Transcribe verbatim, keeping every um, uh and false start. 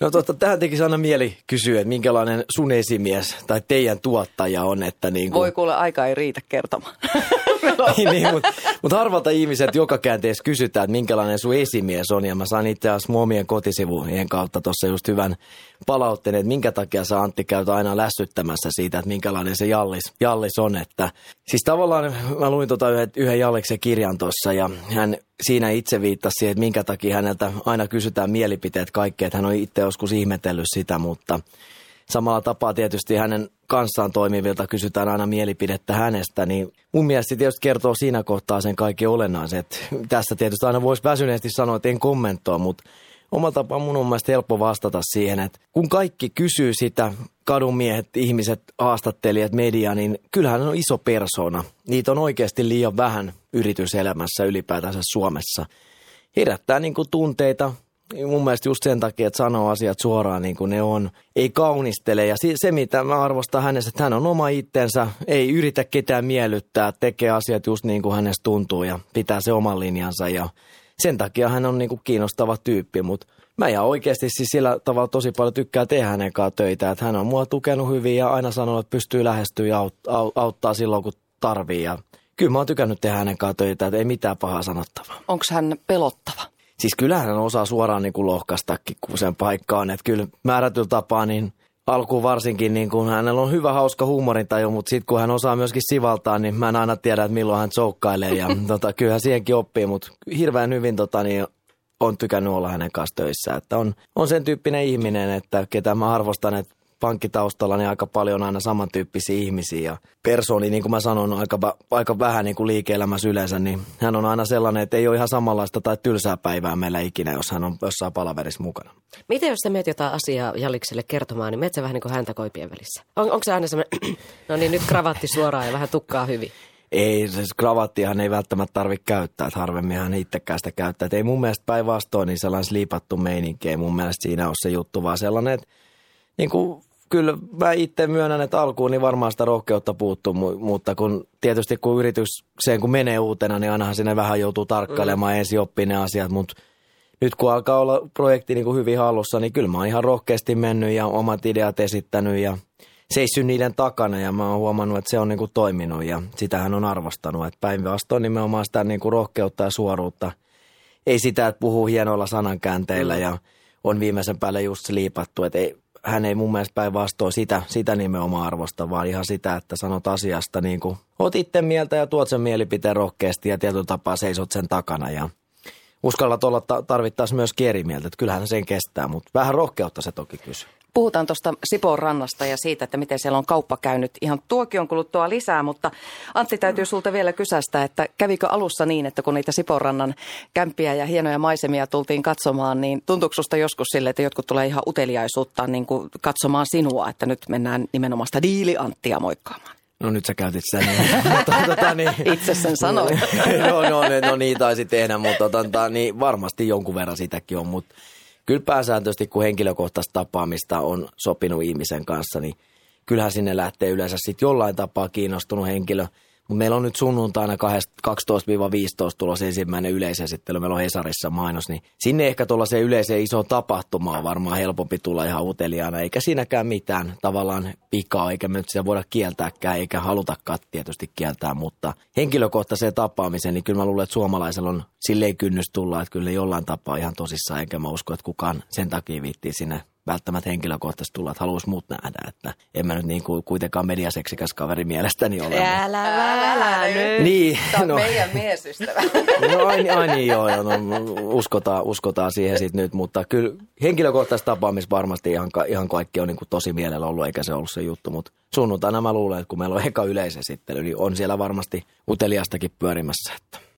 No totta, tähän tekisi aina mieli kysyä, että minkälainen sun esimies tai teidän tuottaja on, että niin kuin... Voi kuule, aika ei riitä kertomaan. niin, niin, mutta mut harvalta ihmiset joka käänteessä kysytään, että minkälainen sun esimies on. Ja mä sain itse asiassa omien kotisivujen kautta tuossa just hyvän palautteen, että minkä takia sä Antti käyt aina lässyttämässä siitä, että minkälainen se Jallis, Jallis on. Että, siis tavallaan mä luin tota yhden, yhden Jalliksen kirjan tuossa ja hän siinä itse viittasi siihen, että minkä takia häneltä aina kysytään mielipiteet kaikkea, että hän on itse joskus ihmetellyt sitä, mutta samalla tapaa tietysti hänen kanssaan toimivilta kysytään aina mielipidettä hänestä, niin mun mielestä se tietysti kertoo siinä kohtaa sen kaikkein olennaisen. Että tässä tietysti aina voisi väsyneesti sanoa, että en kommentoi, mutta omalla tapaa mun on mielestä helppo vastata siihen, että kun kaikki kysyy sitä, kadunmiehet, ihmiset, haastattelijat, media, niin kyllähän on iso persona. Niitä on oikeasti liian vähän yrityselämässä ylipäätänsä Suomessa. Herättää niin kuin tunteita. Mun mielestä just sen takia, että sanoo asiat suoraan niin kuin ne on, ei kaunistele. Ja se, mitä mä arvostan hänessä, että hän on oma itsensä, ei yritä ketään miellyttää, tekee asiat just niin kuin hänestä tuntuu ja pitää se oman linjansa. Ja sen takia hän on niin kuin kiinnostava tyyppi, mutta mä ja oikeasti siis sillä tavalla tosi paljon tykkää tehdä hänen kanssaan töitä. Että hän on mua tukenut hyvin ja aina sanonut, että pystyy lähestyä ja aut- auttaa silloin, kun tarvii. Ja kyllä mä oon tykännyt tehdä hänen kanssaan töitä, että ei mitään pahaa sanottavaa. Onko hän pelottava? Siis kyllähän hän osaa suoraan niin kuin lohkaistakin kun sen paikkaan, että kyllä määrätyllä tapaa niin alkuun varsinkin niin kuin hänellä on hyvä hauska huumorintaju, mutta sitten kun hän osaa myöskin sivaltaa, niin mä en aina tiedä, että milloin hän joukkailee ja tota, kyllähän siihenkin oppii, mutta hirveän hyvin tota, niin on tykännyt olla hänen kanssa töissä, että on, on sen tyyppinen ihminen, että ketä mä arvostan, että pankkitaustalla niin aika paljon aina samantyyppisiä ihmisiä ja persooni, niin kuin mä sanon, aika, aika vähän niin kuin liike-elämässä yleensä, niin hän on aina sellainen, että ei ole ihan samanlaista tai tylsää päivää meillä ikinä, jos hän on jossain palaverissa mukana. Miten jos sä meet jotain asiaa Jallikselle kertomaan, niin meet sä vähän niin kuin häntä koipien välissä? On, onko se aina semmoinen, no niin nyt kravatti suoraan ja vähän tukkaa hyvin? Ei, siis kravattiahan ei välttämättä tarvitse käyttää, että harvemminhan itsekään sitä käyttää. Et ei mun mielestä päinvastoin niin sellainen sliipattu meininki, ei mun mielestä siinä ole se juttu, vaan sellainen, että niin kuin, kyllä mä itse myönnän, että alkuun niin varmaan sitä rohkeutta puuttuu, mutta kun tietysti kun yritykseen kun menee uutena, niin ainahan sinne vähän joutuu tarkkailemaan mm. ensin oppii ne asiat, mutta nyt kun alkaa olla projekti niin kuin hyvin hallussa, niin kyllä mä oon ihan rohkeasti mennyt ja omat ideat esittänyt ja seissyt niiden takana ja mä oon huomannut, että se on niin kuin toiminut ja sitähän on arvostanut, että päinvastoin nimenomaan sitä niin kuin rohkeutta ja suoruutta, ei sitä, että puhuu hienoilla sanankäänteillä mm. ja on viimeisen päälle just liipattu, että ei, hän ei mun mielestä päinvastoin sitä, sitä nimenomaan arvosta, vaan ihan sitä, että sanot asiasta niin kuin oot itse mieltä ja tuot sen mielipiteen rohkeasti ja tietyllä tapaa seisot sen takana ja uskallat olla tarvittaessa myös eri mieltä, että kyllähän sen kestää, mutta vähän rohkeutta se toki kysyy. Puhutaan tuosta Sipoon rannasta ja siitä, että miten siellä on kauppa käynyt ihan tuokion kuluttua lisää, mutta Antti täytyy sulta vielä kysästä, että kävikö alussa niin, että kun niitä Sipoon rannan kämppiä ja hienoja maisemia tultiin katsomaan, niin tuntuuko susta joskus sille, että jotkut tulee ihan uteliaisuutta niin kuin katsomaan sinua, että nyt mennään nimenomaan sitä diili-Anttia moikkaamaan? No nyt sä käytit sen. tota, niin, itse sen sanoin. no, no, no niin taisi tehdä, mutta tota, niin, varmasti jonkun verran sitäkin on, mutta kyllä pääsääntöisesti, kun henkilökohtaista tapaamista on sopinut ihmisen kanssa, niin kyllähän sinne lähtee yleensä sitten jollain tapaa kiinnostunut henkilö. Mutta meillä on nyt sunnuntaina kaksitoista viisitoista tulossa ensimmäinen yleisesittely, meillä on Hesarissa mainos, niin sinne ehkä tuollaiseen yleiseen isoon tapahtumaan on varmaan helpompi tulla ihan uteliaana, eikä siinäkään mitään tavallaan pikaa, eikä me nyt sitä voida kieltääkään, eikä halutakaan tietysti kieltää, mutta henkilökohtaiseen tapaamiseen, niin kyllä mä luulen, että suomalaisella on silleen kynnys tulla, että kyllä jollain tapaa ihan tosissaan, enkä mä usko, että kukaan sen takia viittii sinne välttämättä henkilökohtaisesti tulla, että haluaisi muut nähdä, että en mä nyt niin kuin kuitenkaan mediaseksikäs kaveri mielestäni ole. Älä, älä nyt. Niin, sä oot no, meidän miesystävä. No ai, ai niin joo, joo no, uskotaan, uskotaan siihen sitten nyt, mutta kyllä henkilökohtaisessa tapaamissa varmasti ihan, ihan kaikki on niin kuin tosi mielellä ollut, eikä se ollut se juttu, mutta sunnuntaina mä luulen, että kun meillä on eka yleisesittely, niin on siellä varmasti uteliastakin pyörimässä, että